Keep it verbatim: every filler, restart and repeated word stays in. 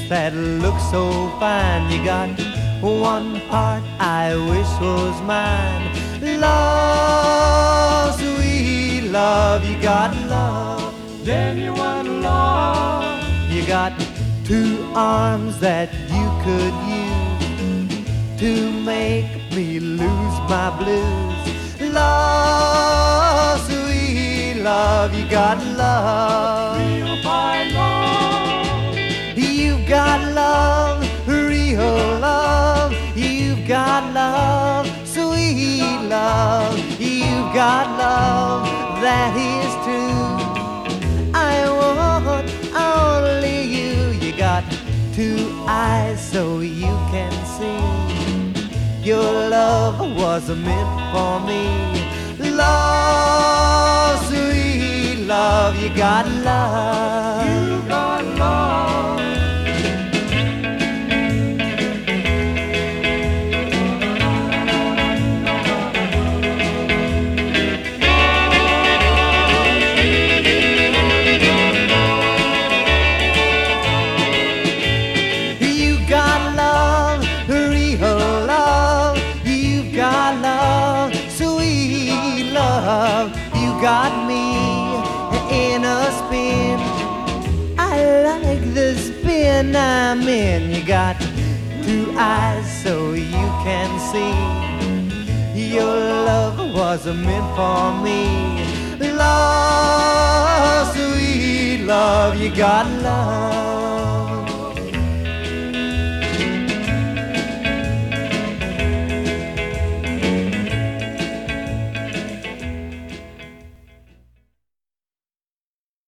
that look so fine. You got one heart I wish was mine. Love, sweet love, you got love, genuine love. You got two arms that you could use to make me lose my blues. Love, sweet love, you got love, real fine love. You've got love, real love. You've got love, sweet love. You've got love that is true. I want only you. You got two eyes so you can see. Your love was meant for me. Love, sweet love, you got love. You got love. You got me in a spin. I like the spin I'm in. You got two eyes so you can see. Your love was meant for me. Love, sweet love, you got love.